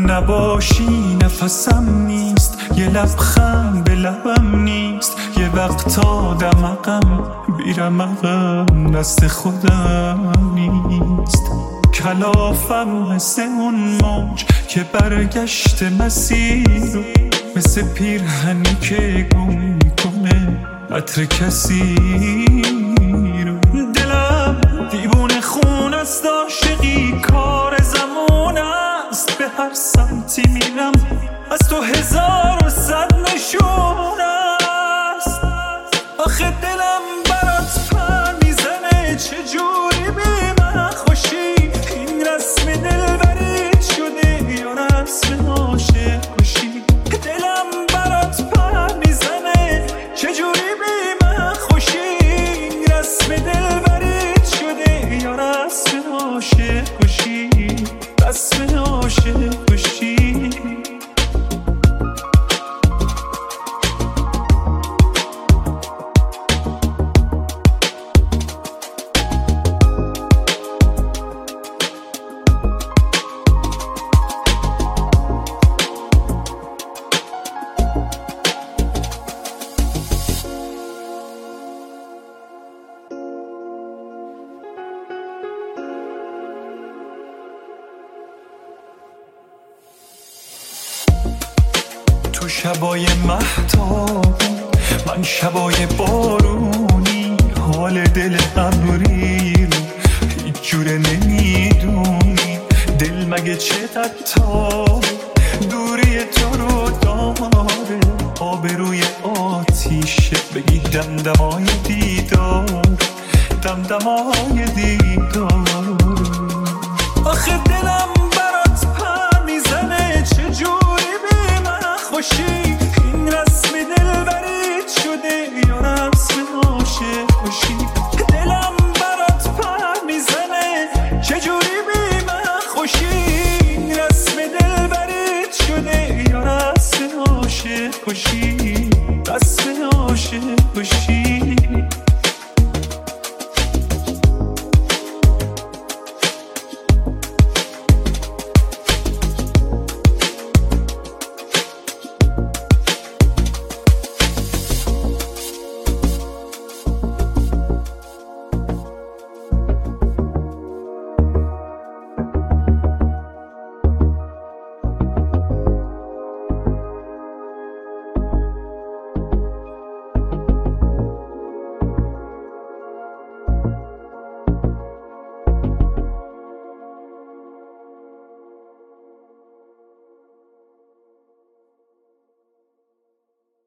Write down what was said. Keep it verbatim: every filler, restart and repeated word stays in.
نباشی نفسم نیست، یه لبخند به لبم نیست، یه وقتا دمقم بیرمقم دست خودم نیست. کلافم مثل اون موج که برگشت مسیر، مثل پیرهنی که گم میکنه عطر کسی رو. دلم دیوونه خون است، عاشقی کار زمان است، به هر سمتی میرم از تو هزار و صد نشون است. آخه دلم برات پر میزنه، چجوری بی من خوشی؟ این رسم دلبریت شده یا رسم عاشق کشی؟ دلم برات پر میزنه، چجوری بی من خوشی؟ این رسم دلبریت شده یا رسم عاشق کشی؟ رسم عاشق کشی. تو شبای مهتاب، من شبای بارونی، حال دل ابری رو هیچ جوره نمیدونی. دل مگه چه تاب دوری تو رو داره، آبروی آتیشه بگی دمدمای دیدار، دمدمای دیدار. آخه دلم برات پر میزنه، چجوری بی من خوشی؟ این رسم دلبریت شده یا رسم عاشق کشی؟ دلم برات پر میزنه، چجوری بی من خوشی؟ این رسم دلبریت شده یا رسم عاشق کشی؟ رسم عاشق کشی.